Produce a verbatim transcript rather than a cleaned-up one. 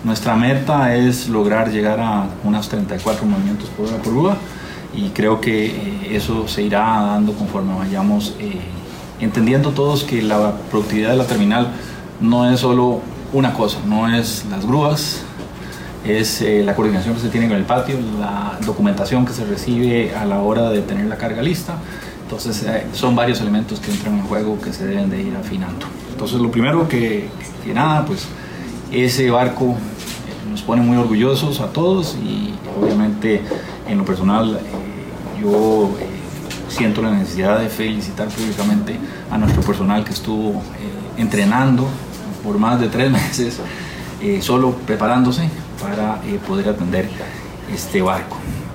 Nuestra meta es lograr llegar a unos treinta y cuatro movimientos por hora por grúa, y creo que eh, eso se irá dando conforme vayamos eh, entendiendo todos que la productividad de la terminal no es solo una cosa, no es las grúas, es eh, la coordinación que se tiene con el patio, la documentación que se recibe a la hora de tener la carga lista. Entonces eh, son varios elementos que entran en juego que se deben de ir afinando. Entonces lo primero que, que nada, pues ese barco eh, nos pone muy orgullosos a todos, y obviamente en lo personal eh, yo eh, siento la necesidad de felicitar públicamente a nuestro personal que estuvo eh, entrenando por más de tres meses, eh, solo preparándose para eh, poder atender este barco.